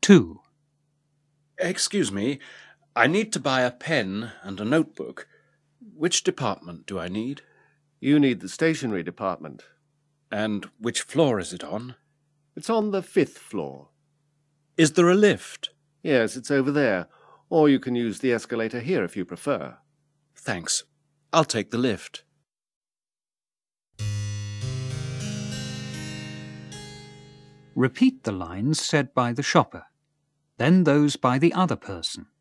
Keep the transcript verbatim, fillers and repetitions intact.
two. Excuse me, I need to buy a pen and a notebook. Which department do I need? You need the stationery department. And which floor is it on? It's on the fifth floor. Is there a lift? Yes, it's over there. Or you can use the escalator here if you prefer. Thanks. I'll take the lift. Repeat the lines said by the shopper, then those by the other person.